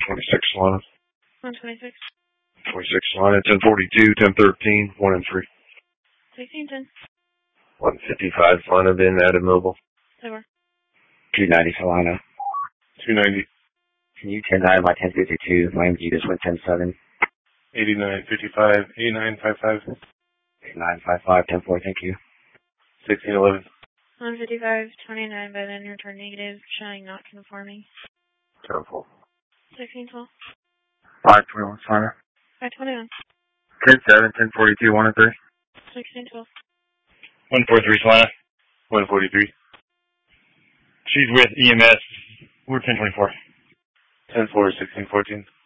26 Solana. 126. 26 Solana, 1042, 1013, 1 and 3. 1610. 155 Solana, been added mobile. Over. 290 Solana. 290. Can you 10-9 my 1052? My MG just went 10-7. 8955, 8955. 8955, 10-4, thank you. 1611. 155, 29 by then return negative, showing not conforming. 10-4. 1612. 521 Solana. 521. 10-7, 1042, 1 and 3. 1612. 143 Solana. 143. She's with EMS. We're 1024. 10-4, 1614.